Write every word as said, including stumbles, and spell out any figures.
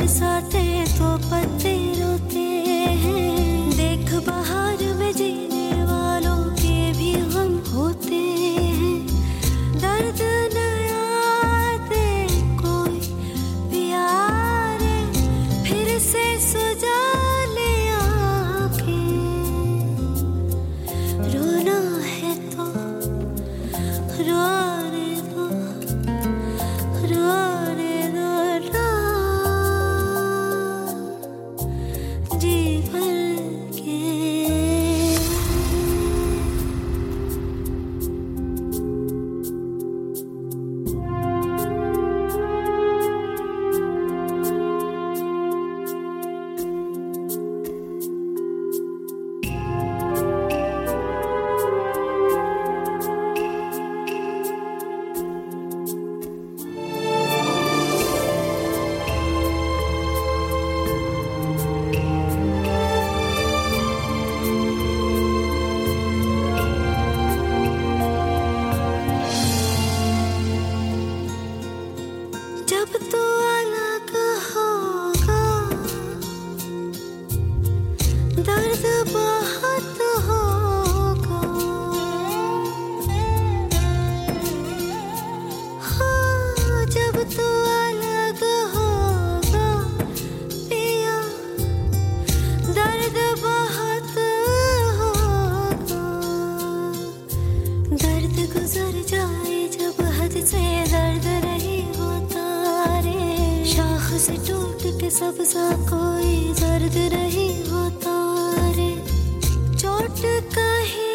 बरसाते तो पत्ते रोते हैं। देख बहार में जीने वालों के भी हम होते हैं। दर्द नया दे कोई प्यारे, फिर से सुजा ले आके। रोना है तो रोने दो, रोने दो ना जी भर के। जब तू अलग होगा दर्द बहुत होगा। हाँ, जब तू अलग होगा पिया दर्द बहुत होगा। दर्द गुजर जाए जब हद से दर्द नहीं होता रे। शाख से टूट के सब्जा कोई दर्द नहीं होता रे। चोट कहीं